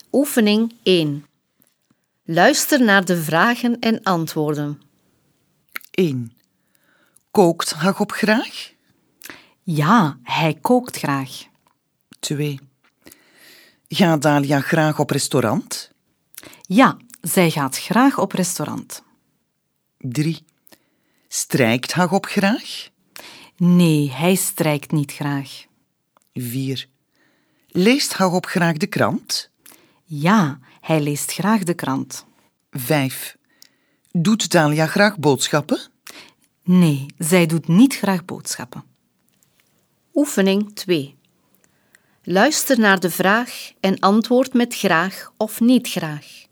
Oefening 1. Luister naar de vragen en antwoorden. 1. Kookt Hagop graag? Ja, hij kookt graag. 2. Gaat Dalia graag op restaurant? Ja, zij gaat graag op restaurant. 3. Strijkt Hagop graag? Nee, hij strijkt niet graag. 4. Leest Hagop graag de krant? Ja, hij leest graag de krant. 5. Doet Dalia graag boodschappen? Nee, zij doet niet graag boodschappen. Oefening 2. Luister naar de vraag en antwoord met graag of niet graag.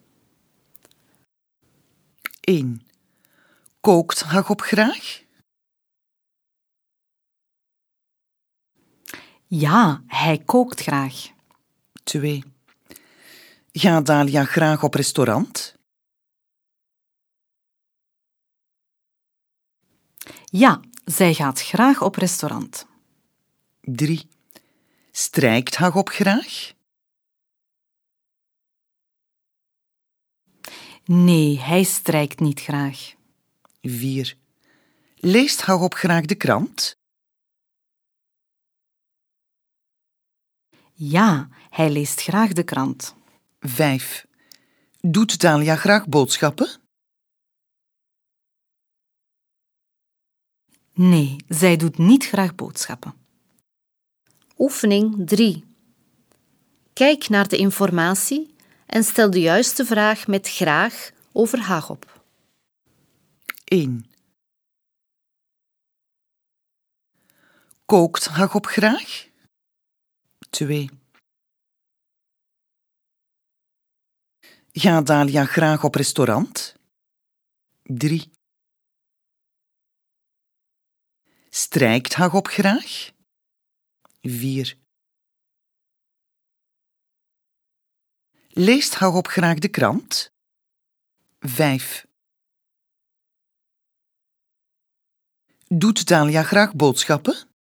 1. Kookt Hagop graag? Ja, hij kookt graag. 2. Gaat Dalia graag op restaurant? Ja, zij gaat graag op restaurant. 3. Strijkt Hagop graag? Nee, hij strijkt niet graag. 4. Leest Hagop graag de krant? Ja, hij leest graag de krant. 5. Doet Dalia graag boodschappen? Nee, zij doet niet graag boodschappen. Oefening 3. Kijk naar de informatie en stel de juiste vraag met graag over Hagop. 1. Kookt Hagop graag? 2. Gaat Dalia graag op restaurant? 3. Strijkt Hagop graag? 4. Leest Hagop graag de krant? 5. Doet Dalia graag boodschappen?